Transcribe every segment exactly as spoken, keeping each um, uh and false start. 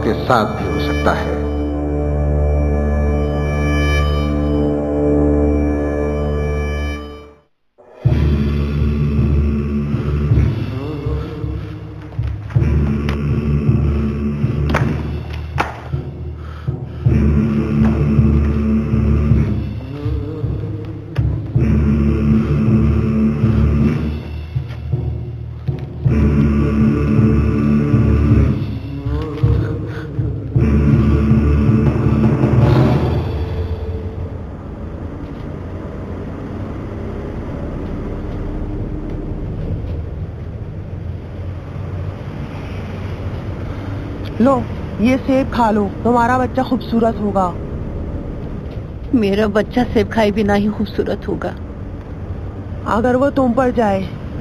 کے ساتھ بھی ہو سکتا ہے۔ لو یہ سیب کھا لو، تمہارا بچہ خوبصورت ہوگا۔ میرا بچہ سیب کھائے بنا ہی خوبصورت ہوگا۔ اگر وہ تم پر جائے؟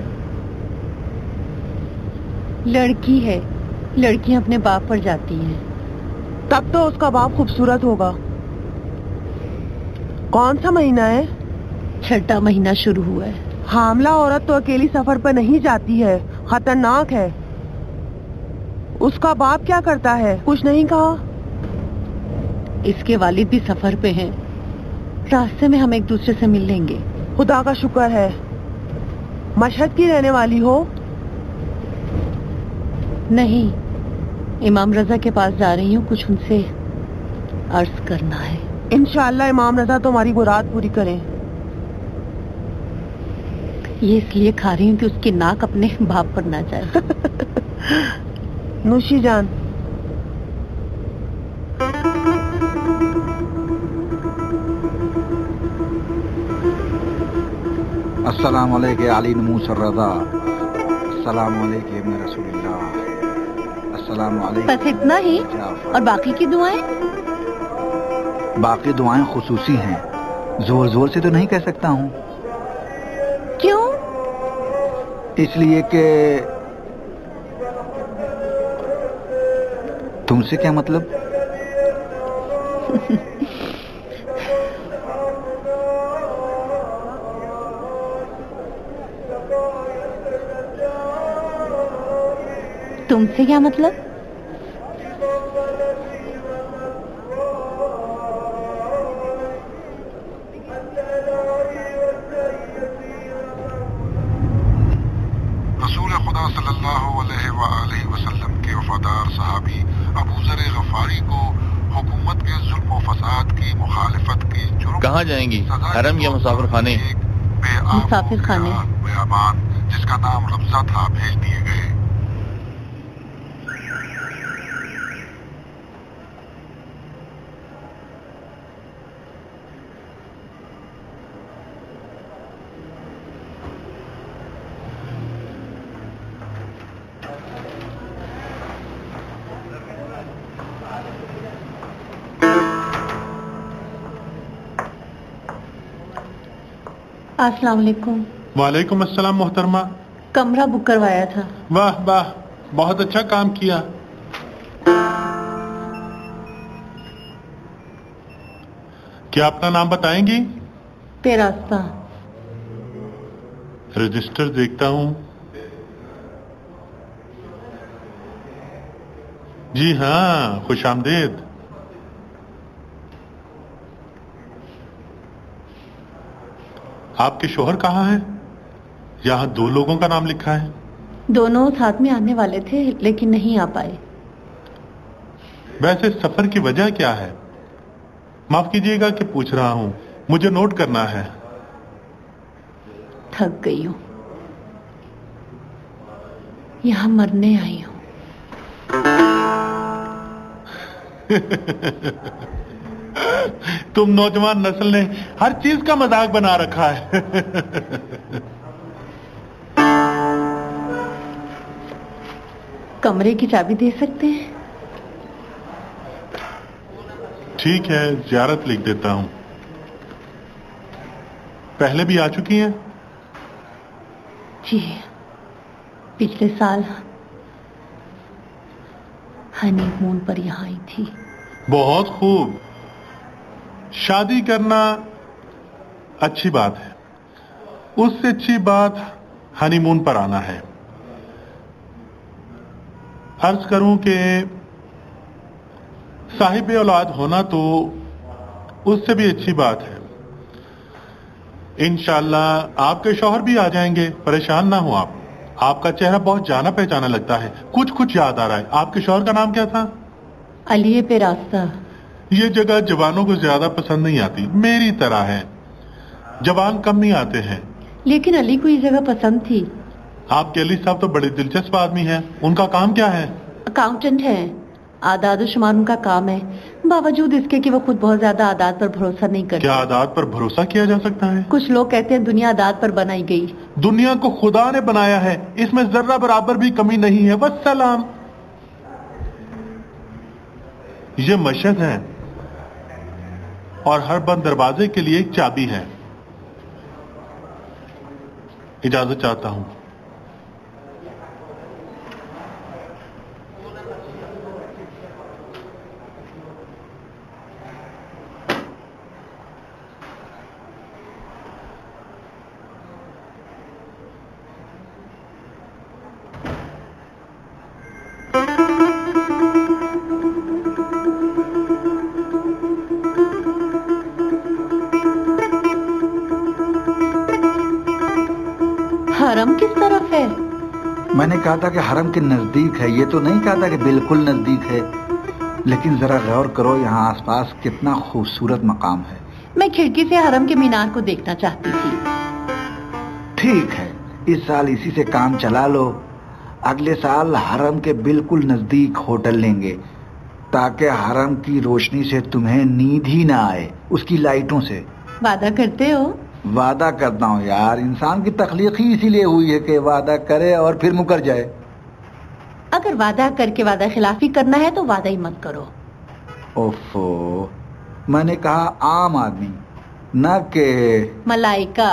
لڑکی ہے، لڑکیاں اپنے باپ پر جاتی ہیں۔ تب تو اس کا باپ خوبصورت ہوگا۔ کون سا مہینہ ہے؟ چھٹا مہینہ شروع ہوا ہے۔ حاملہ عورت تو اکیلی سفر پر نہیں جاتی ہے، خطرناک ہے۔ اس کا باپ کیا کرتا ہے؟ کچھ نہیں کہا؟ اس کے والد بھی سفر پہ ہیں، راستے میں ہم ایک دوسرے سے مل لیں گے۔ خدا کا شکر ہے۔ مشہد کی رہنے والی ہو؟ نہیں، امام رضا کے پاس جا رہی ہوں، کچھ ان سے عرض کرنا ہے۔ انشاءاللہ امام رضا تمہاری مراد پوری کریں۔ یہ اس لیے کھا رہی ہوں کہ اس کی ناک اپنے باپ پر نہ جائے۔ نوشی جان۔ السلام علیکم علی نموس الرضا، السلام علیکم رسول اللہ، السلام علیکم۔ بس اتنا ہی؟ اور باقی کی دعائیں؟ باقی دعائیں خصوصی ہیں، زور زور سے تو نہیں کہہ سکتا ہوں۔ کیوں؟ اس لیے کہ تم سے کیا مطلب؟ تم سے کیا مطلب؟ رسول خدا صلی اللہ علیہ وآلہ وسلم کے وفادار صحابی ابو ذر غفاری کو حکومت کے ظلم و فساد کی مخالفت کے جرم کہاں جائیں گی؟ حرم یا مسافر خانے؟ مسافر خانے۔ بیابان جس کا نام رمزہ تھا بھیج دیے گئے۔ السلام علیکم۔ وعلیکم السلام محترمہ۔ کمرہ بک کروایا تھا۔ واہ واہ، بہت اچھا کام کیا۔ کیا اپنا نام بتائیں گی؟ پیراستہ۔ رجسٹر دیکھتا ہوں۔ جی ہاں، خوش آمدید۔ آپ کے شوہر کہاں ہیں؟ یہاں دو لوگوں کا نام لکھا ہے۔ دونوں ساتھ میں آنے والے تھے لیکن نہیں آ پائے۔ ویسے سفر کی وجہ کیا ہے؟ معاف کیجیے گا کہ پوچھ رہا ہوں، مجھے نوٹ کرنا ہے۔ تھک گئی ہوں، یہاں مرنے آئی ہوں۔ تم نوجوان نسل نے ہر چیز کا مذاق بنا رکھا ہے۔ کمرے کی چابی دے سکتے ہیں؟ ٹھیک ہے، زیارت لکھ دیتا ہوں۔ پہلے بھی آ چکی ہیں؟ جی، پچھلے سال ہنی مون پر یہاں آئی تھی۔ بہت خوب، شادی کرنا اچھی بات ہے، اس سے اچھی بات ہنی مون پر آنا ہے۔ عرض کروں کہ साहिब औलाद होना तो उससे भी अच्छी बात है। इंशाल्लाह आपके शौहर भी आ जाएंगे, परेशान ना हो आप। आपका चेहरा बहुत जाना पहचाना लगता है, कुछ कुछ याद आ रहा है। आपके शौहर का नाम क्या था? अली पे रास्ता। ये जगह जवानों को ज्यादा पसंद नहीं आती, मेरी तरह है। जवान कम नहीं आते हैं, लेकिन अली को ये जगह पसंद थी। आपके अली साहब तो बड़े दिलचस्प आदमी हैं। उनका काम क्या है? अकाउंटेंट है, आदाद और शुमार उनका काम है, बावजूद इसके कि वो खुद बहुत ज्यादा आदाद पर भरोसा नहीं करते। क्या आदाद पर भरोसा किया जा सकता है? कुछ लोग कहते हैं दुनिया आदाद पर बनाई गई। दुनिया को खुदा ने बनाया है, इसमें जर्रा बराबर भी कमी नहीं है। वस्सलाम। ये मशहद है और हर बंद दरवाजे के लिए एक चाबी है। इजाजत चाहता हूं। हरम किस तरफ है? मैंने कहा था कि हरम के नजदीक है, ये तो नहीं कहा था कि बिल्कुल नजदीक है। लेकिन जरा गौर करो, यहाँ आसपास कितना खूबसूरत मकाम है। मैं खिड़की से हरम के मीनार को देखना चाहती थी। ठीक है, इस साल इसी से काम चला लो। अगले साल हरम के बिल्कुल नजदीक होटल लेंगे, ताकि हरम की रोशनी से तुम्हें नींद ही ना आए, उसकी लाइटों से। वादा करते हो? वादा करता हूँ यार, इंसान की तख्लीक ही इसीलिए हुई है कि वादा करे और फिर मुकर जाए। अगर वादा करके वादा खिलाफी करना है तो वादा ही मत करो। ओफो, मैंने कहा आम आदमी, न के मलाइका।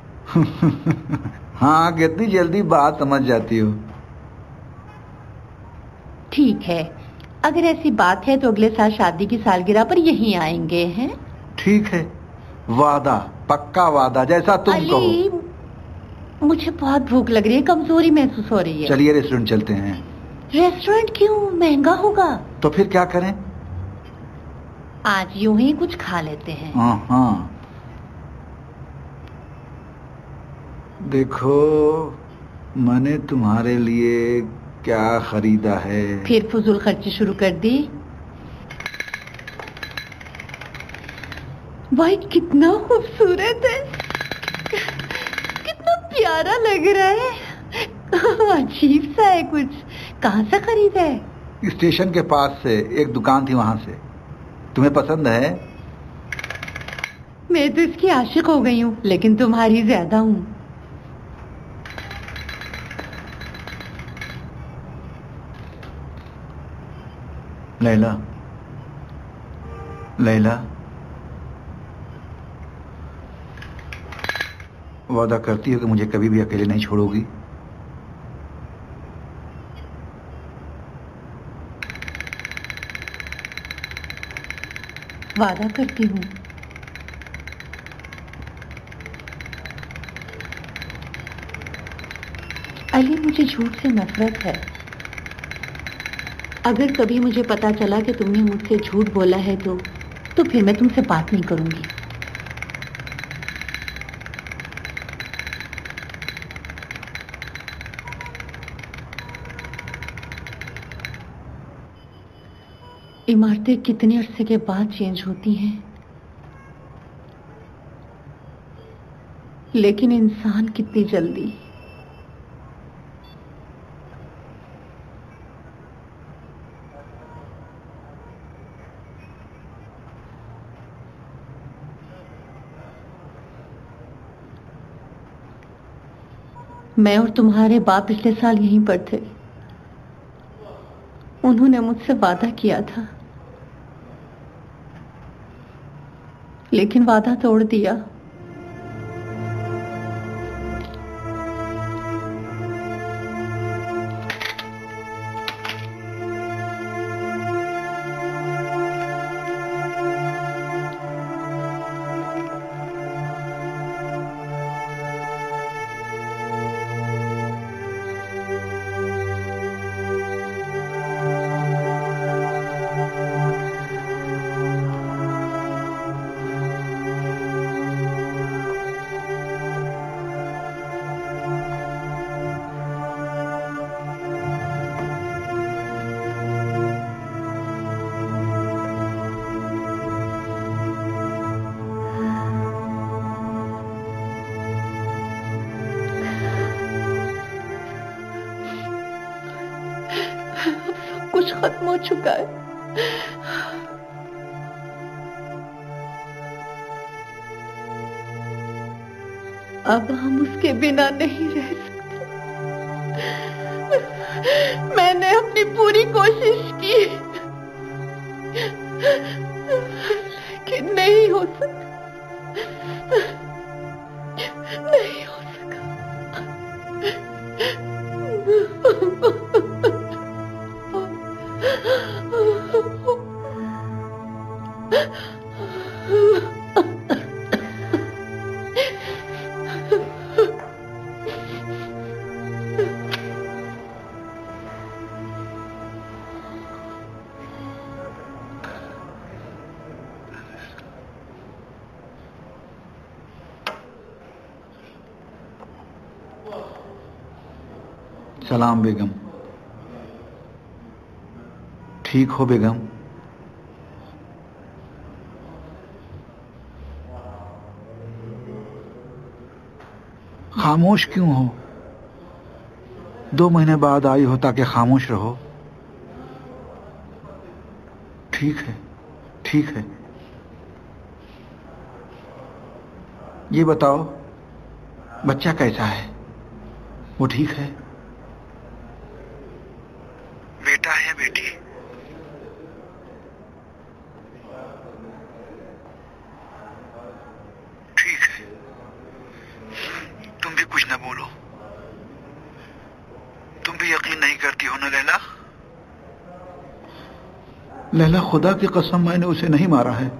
हाँ, कितनी जल्दी बात समझ जाती हो। ठीक है, अगर ऐसी बात है तो अगले साल शादी की सालगिरह पर यहीं आएंगे हैं। ठीक है, वादा, पक्का वादा, जैसा तुम अली, कहो। मुझे बहुत भूख लग रही है, कमजोरी महसूस हो रही है। चलिए रेस्टोरेंट चलते हैं। रेस्टोरेंट क्यों? महंगा होगा। तो फिर क्या करें? आज यूं ही कुछ खा लेते हैं। हाँ हाँ, देखो मैंने तुम्हारे लिए क्या खरीदा है। फिर फजूल खर्ची शुरू कर दी। भाई कितना खूबसूरत है, कितना प्यारा लग रहा है। अजीब सा है कुछ। कहाँ से खरीदा है? स्टेशन के पास से एक दुकान थी, वहां से। तुम्हें पसंद है? मैं तो इसकी आशिक हो गई हूँ, लेकिन तुम्हारी ज्यादा हूँ। लैला, लैला, वादा करती हो कि मुझे कभी भी अकेले नहीं छोड़ोगी? वादा करती हूँ। अली, मुझे झूठ से नफरत है। अगर कभी मुझे पता चला कि तुमने मुझसे झूठ बोला है तो तो फिर मैं तुमसे बात नहीं करूंगी। इमारतें कितने अरसे के बाद चेंज होती हैं, लेकिन इंसान कितनी जल्दी। मैं और तुम्हारे बाप पिछले साल यहीं पर थे। उन्होंने मुझसे वादा किया था, लेकिन वादा तोड़ दिया। सब कुछ खत्म हो चुका है। अब हम उसके बिना नहीं रह सकते। मैंने अपनी पूरी कोशिश की, लेकिन नहीं हो सका, नहीं हो सका। सलाम बेगम। ठीक हो बेगम? खामोश क्यों हो? दो महीने बाद आई हो ताकि खामोश रहो। ठीक है, ठीक है। ये बताओ बच्चा कैसा है? वो ठीक है? बेटा है या बेटी? ठीक है, तुम भी कुछ ना बोलो। तुम भी यकीन नहीं करती हो ना लैला? लैला, खुदा की कसम मैंने उसे नहीं मारा है।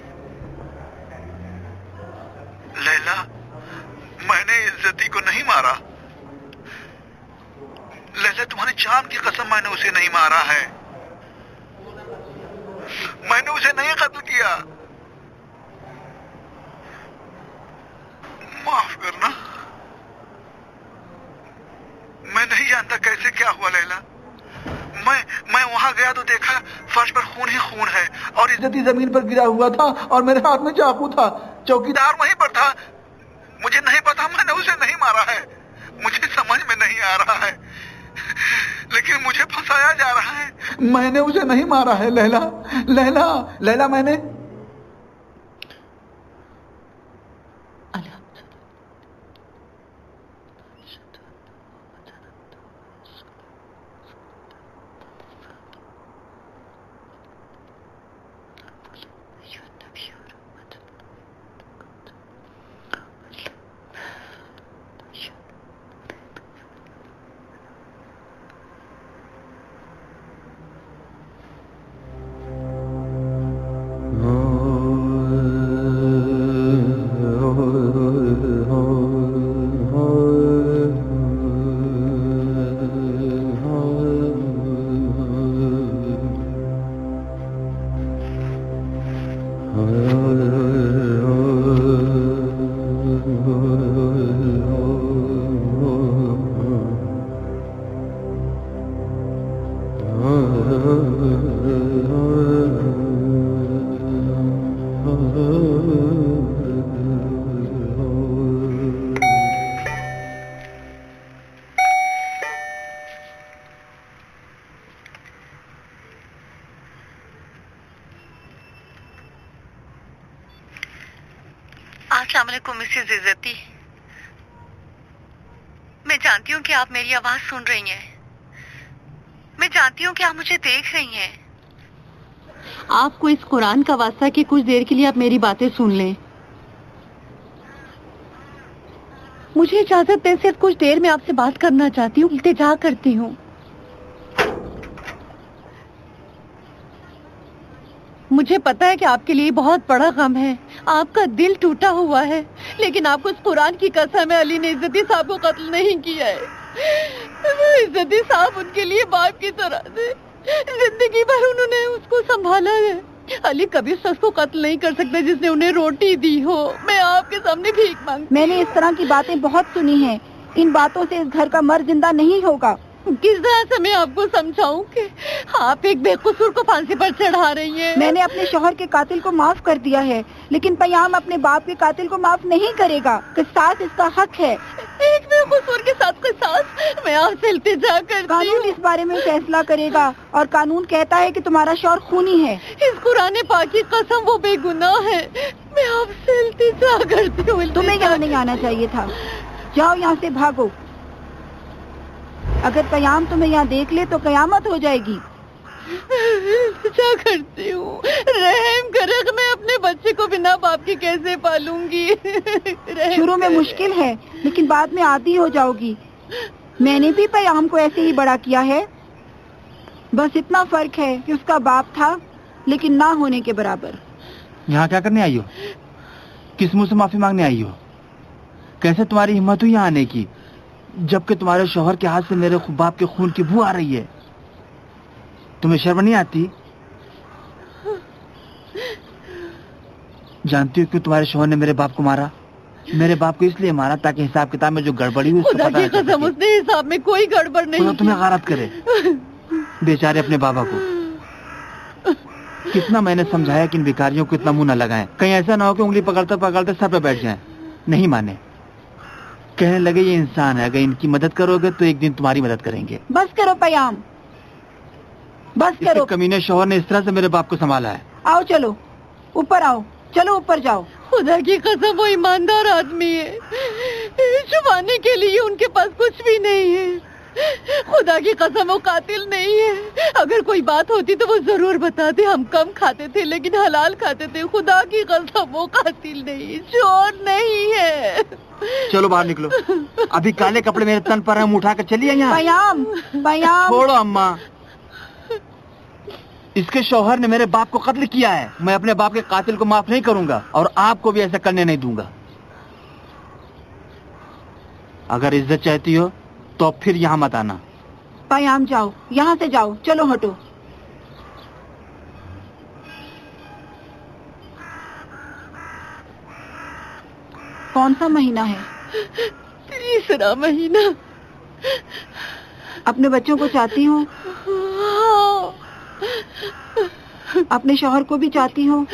लैला, मैंने इज्जती को नहीं मारा। लैला, तुम्हारी जान की कसम मैंने उसे नहीं मारा है। मैंने उसे नहीं कत्ल किया। माफ करना, मैं नहीं जानता कैसे क्या हुआ लैला। मैं मैं वहां गया तो देखा फर्श पर खून ही खून है और इज्जती जमीन पर गिरा हुआ था और मेरे हाथ में चाकू था। चौकीदार वहीं पर था। मुझे नहीं पता, मैंने उसे नहीं मारा है। मुझे समझ में नहीं आ रहा है, लेकिन मुझे फंसाया जा रहा है। मैंने उसे नहीं मारा है लैला। लैला, लैला, मैंने अस्सलाम वालेकुम मिसेस इज्जती। मैं जानती हूँ कि आप मेरी आवाज सुन रही हैं। मैं जानती हूँ कि आप मुझे देख रही हैं। आपको इस कुरान का वास्ता कि कुछ देर के लिए आप मेरी बातें सुन लें। मुझे इजाजत दें, सिर्फ कुछ देर में आपसे बात करना चाहती हूँ, इल्तिजा करती हूँ। मुझे पता है कि आपके लिए बहुत बड़ा गम है, आपका दिल टूटा हुआ है, लेकिन आपको इस कुरान की कसम है, अली ने इज्जती साहब को कत्ल नहीं किया है। इज्जती साहब उनके लिए बाप की तरह थे। जिंदगी भर उन्होंने उसको संभाला है। अली कभी उस शख्स को कत्ल नहीं कर सकता जिसने उन्हें रोटी दी हो। मैं आपके सामने भीख मांगती। मैंने इस तरह की बातें बहुत सुनी हैं। इन बातों से इस घर का मर्द जिंदा नहीं होगा। کس طرح سے میں آپ کو سمجھاؤں کہ آپ ایک بے قصور کو پھانسی پر چڑھا رہی ہیں؟ میں نے اپنے شوہر کے قاتل کو معاف کر دیا ہے، لیکن پیام اپنے باپ کے قاتل کو معاف نہیں کرے گا۔ قصاص اس کا حق ہے۔ ایک بے قصور کے ساتھ قصاص؟ میں آپ سے التجا کرتی ہوں۔ قانون اس بارے میں فیصلہ کرے گا، اور قانون کہتا ہے کہ تمہارا شوہر خونی ہے۔ اس قرآن پاک کی قسم وہ بے گناہ ہے۔ میں آپ سے التجا کرتی ہوں۔ تمہیں یہاں نہیں آنا چاہیے تھا، جاؤ یہاں سے، بھاگو۔ اگر پیام تمہیں یہاں دیکھ لے تو قیامت ہو جائے گی۔ کیا کرتی ہوں؟ رحم کرے کہ میں اپنے بچے کو بنا باپ کے کیسے پالوں گی؟ شروع میں مشکل ہے، لیکن بعد میں عادی ہو جاؤ گی۔ میں نے بھی پیام کو ایسے ہی بڑا کیا ہے، بس اتنا فرق ہے کہ اس کا باپ تھا لیکن نہ ہونے کے برابر۔ یہاں کیا کرنے آئی ہو؟ کس منہ سے معافی مانگنے آئی ہو؟ کیسے تمہاری ہمت ہوئی یہاں آنے کی، جبکہ تمہارے شوہر کے ہاتھ سے میرے باپ کے خون کی بو آ رہی ہے؟ تمہیں شرم نہیں آتی؟ جانتی ہو کہ تمہارے شوہر نے میرے باپ کو مارا؟ میرے باپ کو اس لیے مارا تاکہ حساب کتاب میں جو گڑبڑی ہوئی اس کو پتہ چل سکے۔ اس نے حساب میں کوئی گڑبڑ نہیں خدا تمہیں غارت کرے، بیچارے اپنے بابا کو۔ کتنا میں نے سمجھایا کہ ان بیکاریوں کو اتنا منہ نہ لگائیں، کہیں ایسا نہ ہو کہ انگلی پکڑتے پکڑتے سر پہ بیٹھ جائیں۔ نہیں مانے، کہنے لگے یہ انسان ہے، اگر ان کی مدد کرو گے تو ایک دن تمہاری مدد کریں گے۔ بس کرو پیام، بس کرو۔ کمینے شوہر نے اس طرح سے میرے باپ کو سنبھالا ہے۔ آؤ چلو اوپر، آؤ چلو اوپر جاؤ۔ خدا کی قسم وہ ایماندار آدمی ہے، چھپانے کے لیے ان کے پاس کچھ بھی نہیں ہے۔ خدا کی قسم وہ قاتل نہیں ہے، اگر کوئی بات ہوتی تو وہ ضرور بتاتے۔ ہم کم کھاتے تھے لیکن حلال کھاتے تھے۔ خدا کی قسم وہ قاتل نہیں، چور نہیں ہے۔ چلو باہر نکلو، ابھی کالے کپڑے میرے تن پر ہیں، اٹھا کر چلیے یہاں۔ پیام، پیام چھوڑو اماں، اس کے شوہر نے میرے باپ کو قتل کیا ہے، میں اپنے باپ کے قاتل کو معاف نہیں کروں گا، اور آپ کو بھی ایسا کرنے نہیں دوں گا۔ اگر عزت چاہتی ہو تو پھر یہاں مت آنا۔ پیام جاؤ، یہاں سے جاؤ، چلو ہٹو۔ کون سا مہینہ ہے؟ تیسرا مہینہ۔ اپنے بچوں کو چاہتی ہوں؟ اپنے شوہر کو بھی چاہتی ہوں؟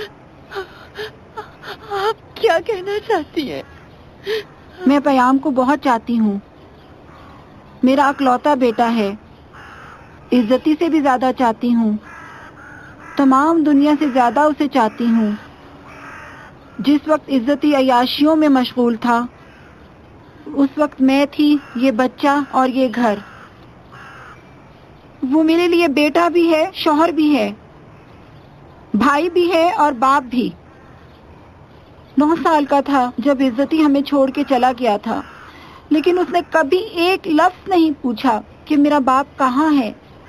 آپ کیا کہنا چاہتی ہیں؟ میں پیام کو بہت چاہتی ہوں، میرا اکلوتا بیٹا ہے، عزتی سے بھی زیادہ چاہتی ہوں، تمام دنیا سے زیادہ اسے چاہتی ہوں۔ جس وقت عزتی عیاشیوں میں مشغول تھا، اس وقت میں تھی یہ بچہ اور یہ گھر۔ وہ میرے لیے بیٹا بھی ہے، شوہر بھی ہے، بھائی بھی ہے اور باپ بھی۔ نو سال کا تھا جب عزتی ہمیں چھوڑ کے چلا گیا تھا، لیکن اس نے کبھی ایک لفظ نہیں پوچھا کہ میرا باپ کہاں ہے۔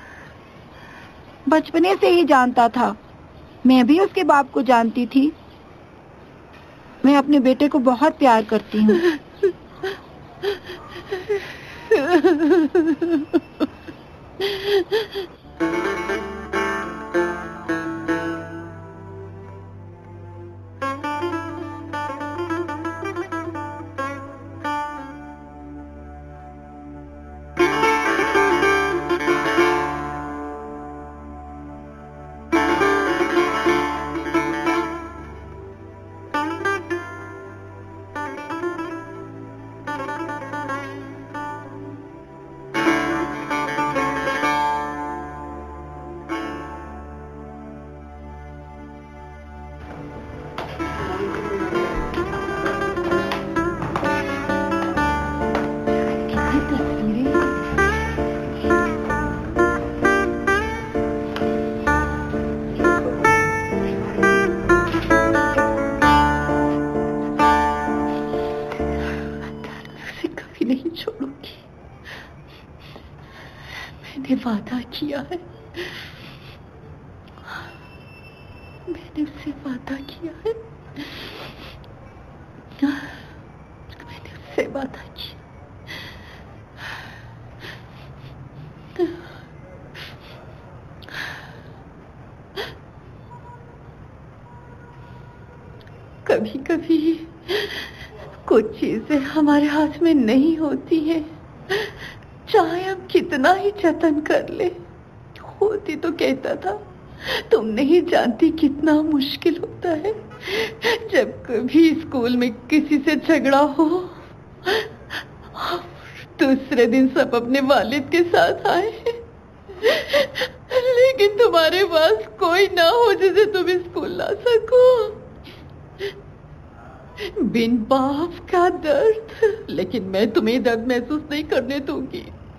بچپنے سے ہی جانتا تھا، میں بھی اس کے باپ کو جانتی تھی۔ میں اپنے بیٹے کو بہت پیار کرتی ہوں۔ وعدہ کیا ہے، میں نے اس سے وعدہ کیا ہے، میں نے اس سے وعدہ کیا۔ کبھی کبھی کچھ چیزیں ہمارے ہاتھ میں نہیں ہوتی ہیں، چاہے ہم کتنے कितना ही जतन कर ले, होती तो कहता था तुम नहीं जानती कितना मुश्किल होता है जब कभी स्कूल में किसी से झगड़ा हो, दूसरे दिन सब अपने वालिद के साथ आए, लेकिन तुम्हारे पास कोई ना हो जिसे तुम स्कूल ला सको। बिन बाप का दर्द, लेकिन मैं तुम्हें दर्द महसूस नहीं करने दूंगी।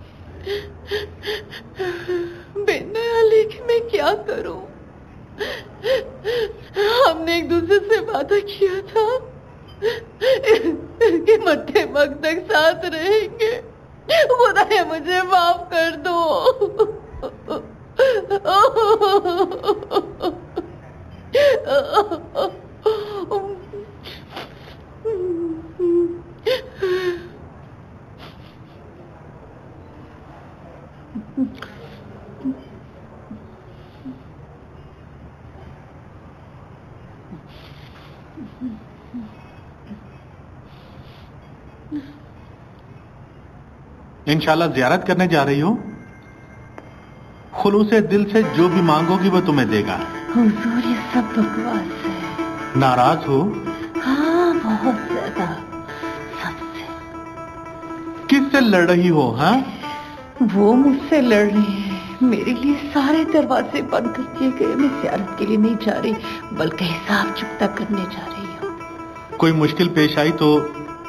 बिन अली की मैं क्या करूं? हमने एक दूसरे से वादा किया था कि मरते वक्त तक साथ रहेंगे। खुदाया मुझे माफ कर दो। इंशाल्लाह ज़ियारत करने जा रही हो? खुलूसे दिल से जो भी मांगोगी वो तुम्हें देगा। हुजूर ये सब बकवास है। नाराज हो? हाँ बहुत ज्यादा, सबसे। किससे लड़ रही हो? हाँ, वो मुझसे लड़ रही है। मेरे लिए सारे दरवाजे बंद कर दिए गए। मैं ज़ियारत के लिए नहीं जा रही, बल्कि हिसाब चुकता करने जा रही हूँ। कोई मुश्किल पेश आई तो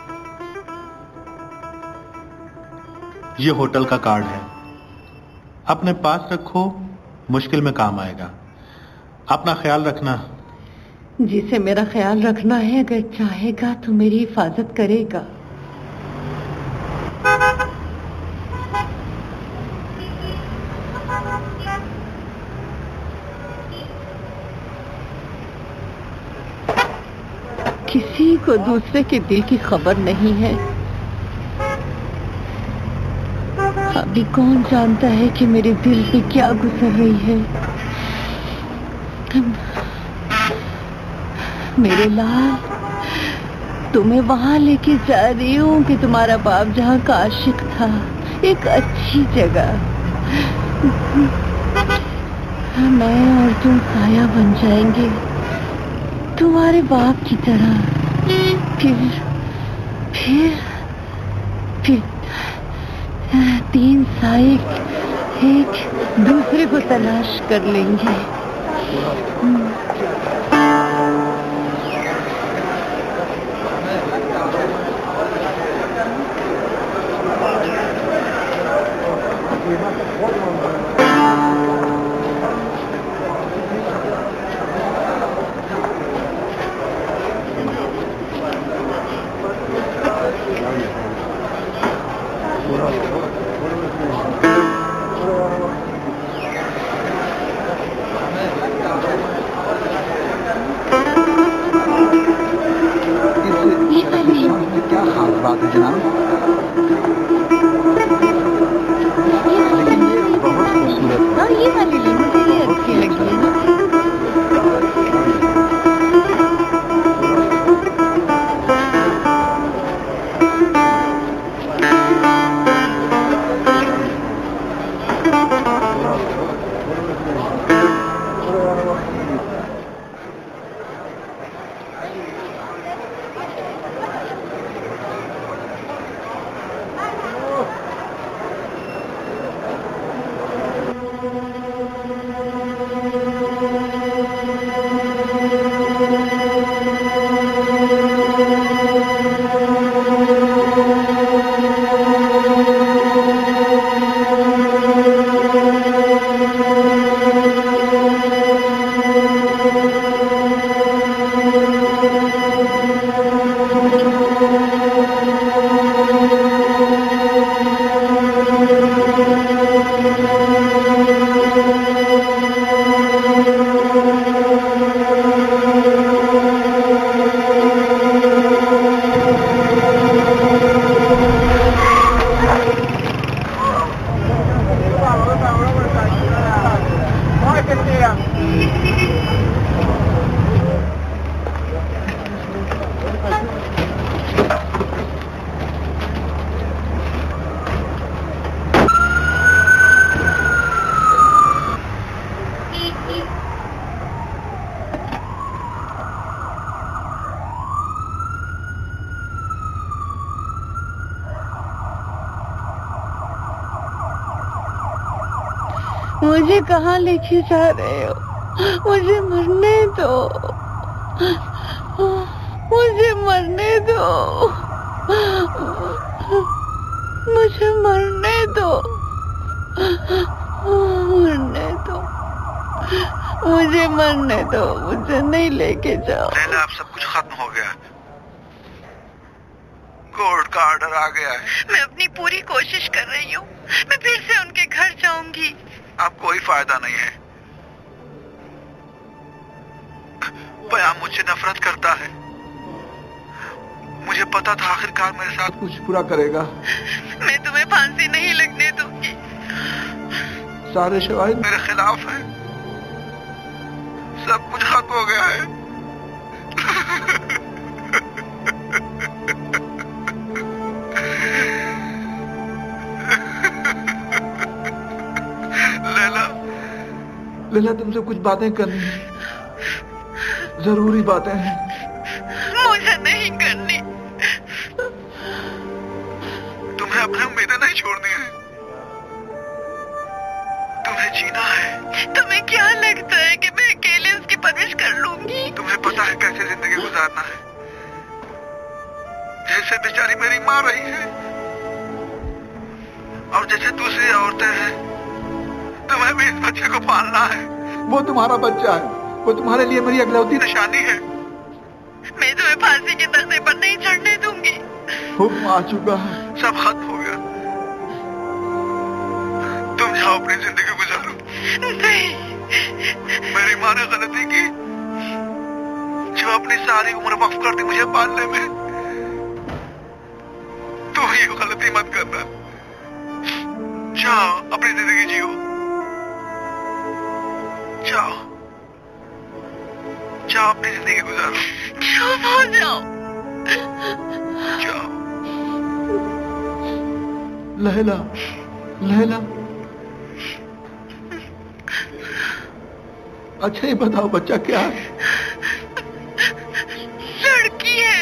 ये होटल का कार्ड है, अपने पास रखो, मुश्किल में काम आएगा। अपना ख्याल रखना। जिसे मेरा ख्याल रखना है अगर चाहेगा तो मेरी हिफाजत करेगा। किसी को दूसरे के दिल की खबर नहीं है। अभी कौन जानता है कि मेरे दिल पे क्या गुजर रही है। मेरे लाल, तुम्हें वहां लेके जा रही हूँ कि तुम्हारा बाप जहाँ का आशिक था, एक अच्छी जगह। मैं और तुम साया बन जाएंगे तुम्हारे बाप की तरह। फिर फिर फिर तीन साए एक दूसरे को तलाश कर लेंगे। क्या खास बात है जनाब? लेकिन ये बहुत खूबसूरत है। हाँ, ये वाली ली, मुझे ये अच्छी लगी है। مجھے کہاں لے کے جا رہے ہو؟ مجھے مرنے دو، مجھے مرنے دو، مجھے مرنے دو، مرنے دو، مجھے مرنے دو، مجھے نہیں لے کے جاؤ۔ لیلا اب سب کچھ ختم ہو گیا، کورٹ کا آرڈر آ گیا ہے۔ میں اپنی پوری کوشش کر رہی ہوں، میں پھر سے ان کے گھر جاؤں گی۔ اب کوئی فائدہ نہیں ہے، پیام مجھ سے نفرت کرتا ہے، مجھے پتا تھا آخرکار میرے ساتھ کچھ برا کرے گا۔ میں تمہیں پھانسی نہیں لگنے دوں گی۔ سارے شواہد میرے خلاف ہیں، سب کچھ ختم ہو گیا ہے۔ لیلا لیلا تم سے کچھ باتیں کرنی ہیں، ضروری باتیں ہیں۔ مجھے نہیں کرنی۔ تمہیں اپنے امیدیں نہیں چھوڑنی ہیں، تمہیں جینا ہے۔ تمہیں کیا لگتا ہے کہ میں اکیلے اس کی پرورش کر لوں گی؟ تمہیں پتا ہے کیسے زندگی گزارنا ہے، جیسے بیچاری میری ماں رہی ہے اور جیسے دوسری عورتیں ہیں، تمہیں بھی اس بچے کو پالنا ہے۔ وہ تمہارا بچہ ہے، وہ تمہارے لیے میری اکلوتی نشانی ہے۔ میں تمہیں پھانسی کے تختے پر نہیں چڑھنے دوں گی۔ حکم آ چکا ہے، سب ختم ہو گیا، تم جاؤ اپنی زندگی گزارو۔ نہیں، میری ماں نے غلطی کی جو اپنی ساری عمر وقف کر دی مجھے پالنے میں، تو یہ غلطی مت کرنا۔ جاؤ اپنی زندگی جیو، جاؤ جاؤ اپنی زندگی گزارو۔ چپ ہو جاؤ۔ جاؤ لیلا، لیلا اچھا یہ بتاؤ بچہ کیا ہے؟ لڑکی ہے۔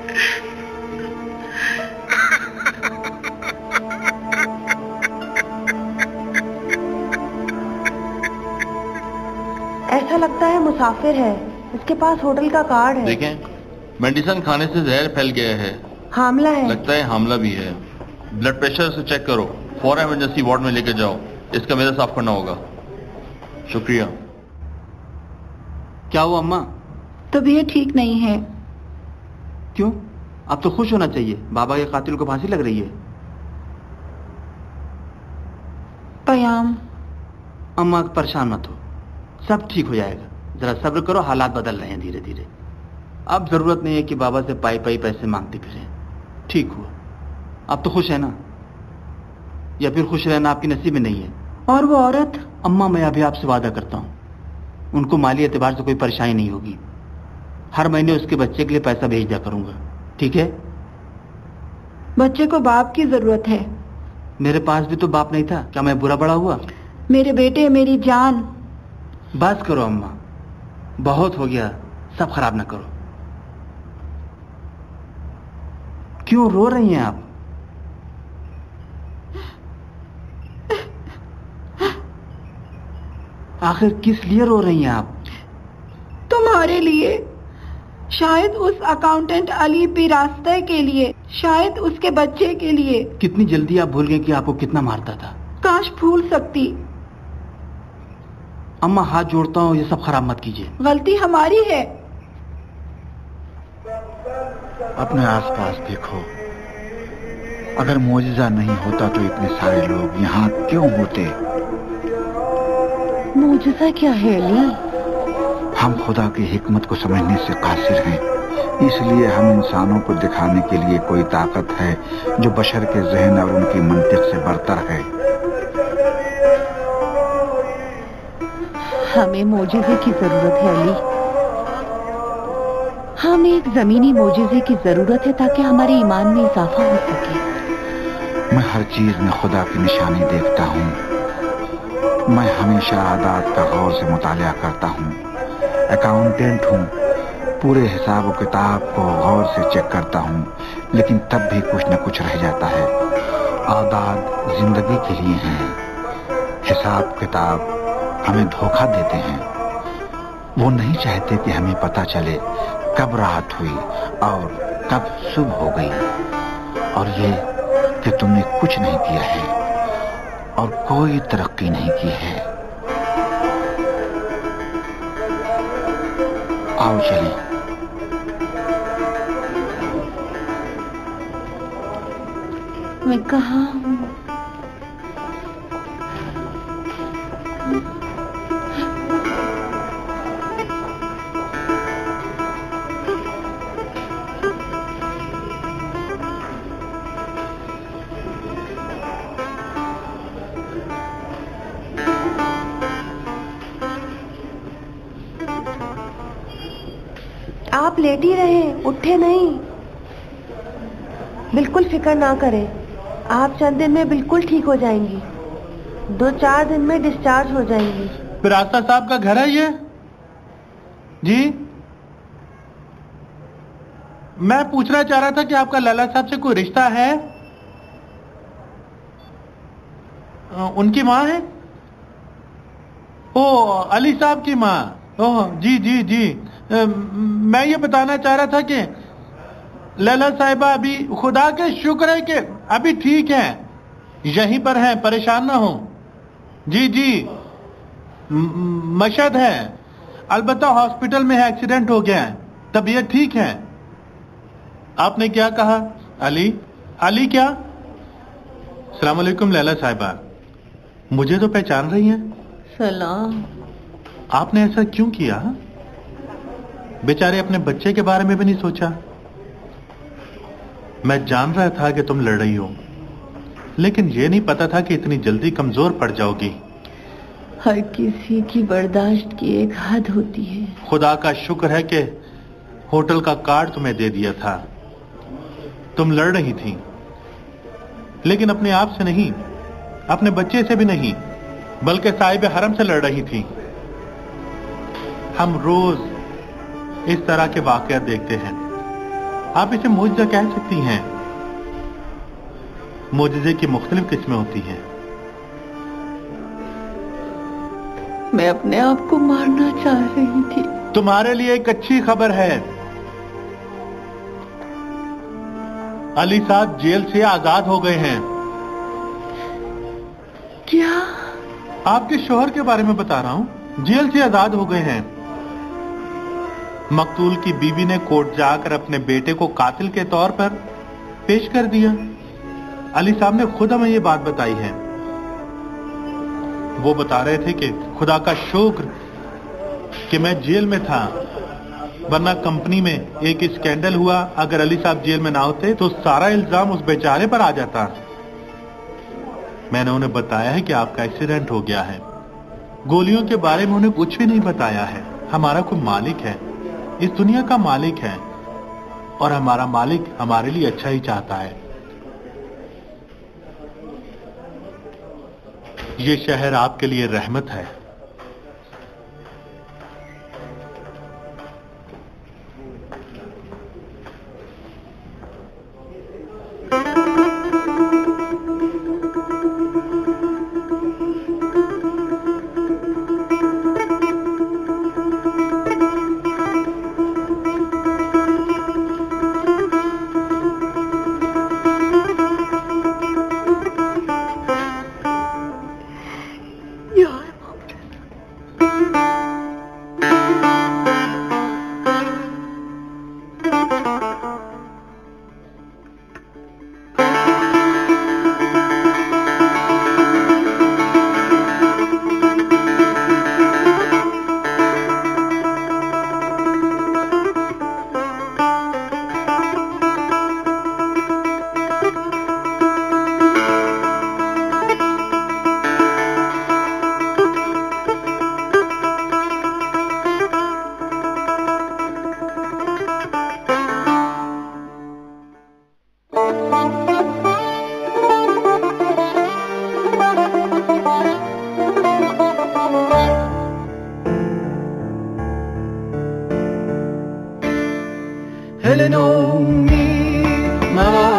ایسا لگتا ہے مسافر ہے، اس کے پاس ہوٹل کا کارڈ ہے۔ دیکھیں میڈیسن کھانے سے زہر پھیل گیا ہے، حاملہ ہے۔ لگتا ہے حاملہ بھی ہے۔ بلڈ پریشر سے چیک کرو، فوراً ایمرجنسی وارڈ میں لے کے جاؤ، اس کا میرا صاف کرنا ہوگا۔ شکریہ۔ کیا ہوا اماں؟ طبیعت ٹھیک نہیں ہے۔ کیوں؟ اب تو خوش ہونا چاہیے، بابا کے قاتل کو پھانسی لگ رہی ہے۔ پیام اماں پریشان مت ہو، سب ٹھیک ہو جائے گا، ذرا صبر کرو، حالات بدل رہے ہیں دھیرے دھیرے۔ اب ضرورت نہیں ہے کہ بابا سے پائی پائی پیسے مانگتے پھریں، ٹھیک ہوا۔ اب تو خوش ہے نا؟ یا پھر خوش رہنا آپ کی نصیب میں نہیں ہے؟ اور وہ عورت؟ اماں میں ابھی آپ سے وعدہ کرتا ہوں ان کو مالی اعتبار سے کوئی پریشانی نہیں ہوگی، ہر مہینے اس کے بچے کے لیے پیسہ بھیج دیا کروں گا، ٹھیک ہے؟ بچے کو باپ کی ضرورت ہے۔ میرے پاس بھی تو باپ نہیں تھا، کیا میں برا بڑا ہوا؟ میرے بیٹے، میری جان۔ بس کرو اماں، بہت ہو گیا، سب خراب نہ کرو۔ کیوں رو رہی ہیں آپ؟ آخر کس لیے رو رہی ہیں آپ؟ تمہارے لیے، شاید اس اکاؤنٹنٹ علی پیراستہ کے لیے، شاید اس کے بچے کے لیے۔ کتنی جلدی آپ بھول گئے کہ آپ کو کتنا مارتا تھا۔ کاش بھول سکتی۔ اماں ہاتھ جوڑتا ہوں، یہ سب خراب مت کیجیے۔ غلطی ہماری ہے۔ اپنے آس پاس دیکھو، اگر معجزہ نہیں ہوتا تو اتنے سارے لوگ یہاں کیوں ہوتے؟ معجزہ کیا ہے علی؟ ہم خدا کی حکمت کو سمجھنے سے قاصر ہیں، اس لیے ہم انسانوں کو دکھانے کے لیے کوئی طاقت ہے جو بشر کے ذہن اور ان کی منطق سے برتر ہے۔ ہمیں معجزے کی ضرورت ہے علی، ہمیں ایک زمینی معجزے کی ضرورت ہے تاکہ ہمارے ایمان میں اضافہ ہو سکے۔ میں ہر چیز میں خدا کی نشانی دیکھتا ہوں، میں ہمیشہ عادات کا غور سے مطالعہ کرتا ہوں، اکاؤنٹنٹ ہوں، پورے حساب و کتاب کو غور سے چیک کرتا ہوں، لیکن تب بھی کچھ نہ کچھ رہ جاتا ہے۔ عادات زندگی کے لیے ہیں، حساب کتاب ہمیں دھوکہ دیتے ہیں. وہ نہیں چاہتے کہ ہمیں پتہ چلے کب رات ہوئی اور کب صبح ہو گئی. اور یہ کہ تم نے کچھ نہیں کیا ہے اور کوئی ترقی نہیں کی ہے. آؤ چلیں. میں کہاں ہوں؟ آپ لیٹ ہی رہے, اٹھے نہیں. بالکل فکر نہ کریں, آپ چند دن میں بالکل ٹھیک ہو جائیں گی. دو چار دن میں ڈسچارج ہو جائیں گی. راستہ صاحب کا گھر ہے یہ؟ جی میں پوچھنا چاہ رہا تھا کہ آپ کا لالا صاحب سے کوئی رشتہ ہے؟ ان کی ماں ہے؟ او علی صاحب کی ماں. او جی جی جی میں یہ بتانا چاہ رہا تھا کہ لیلا صاحبہ ابھی خدا کے شکر ہے کہ ابھی ٹھیک ہیں, یہیں پر ہیں, پریشان نہ ہوں. جی جی مشہد ہے, البتہ ہاسپٹل میں ایکسیڈنٹ ہو گیا ہے, طبیعت ٹھیک ہے. آپ نے کیا کہا؟ علی علی کیا؟ السلام علیکم لیلا صاحبہ, مجھے تو پہچان رہی ہیں. سلام. آپ نے ایسا کیوں کیا؟ بیچارے اپنے بچے کے بارے میں بھی نہیں سوچا. میں جان رہا تھا کہ تم لڑ رہی ہو, لیکن یہ نہیں پتا تھا کہ اتنی جلدی کمزور پڑ جاؤ گی. ہر کسی کی برداشت کی ایک حد ہوتی ہے. خدا کا شکر ہے کہ ہوٹل کا کارڈ تمہیں دے دیا تھا. تم لڑ رہی تھی, لیکن اپنے آپ سے نہیں, اپنے بچے سے بھی نہیں, بلکہ صاحب حرم سے لڑ رہی تھی. ہم روز اس طرح کے واقعات دیکھتے ہیں. آپ اسے معجزہ کہہ سکتی ہیں. معجزے کی مختلف قسمیں ہوتی ہیں. میں اپنے آپ کو مارنا چاہ رہی تھی. تمہارے لیے ایک اچھی خبر ہے, علی صاحب جیل سے آزاد ہو گئے ہیں. کیا؟ آپ کے شوہر کے بارے میں بتا رہا ہوں, جیل سے آزاد ہو گئے ہیں. مقتول کی بیوی نے کورٹ جا کر اپنے بیٹے کو قاتل کے طور پر پیش کر دیا. علی صاحب نے خود ہمیں یہ بات بتائی ہے. وہ بتا رہے تھے کہ خدا کا شکر کہ میں جیل میں تھا, ورنہ کمپنی میں ایک اسکینڈل ہوا. اگر علی صاحب جیل میں نہ ہوتے تو سارا الزام اس بیچارے پر آ جاتا. میں نے انہیں بتایا ہے کہ آپ کا ایکسیڈنٹ ہو گیا ہے. گولیوں کے بارے میں انہیں کچھ بھی نہیں بتایا ہے. ہمارا کوئی مالک ہے, اس دنیا کا مالک ہے, اور ہمارا مالک ہمارے لیے اچھا ہی چاہتا ہے. یہ شہر آپ کے لیے رحمت ہے. Hello, me, my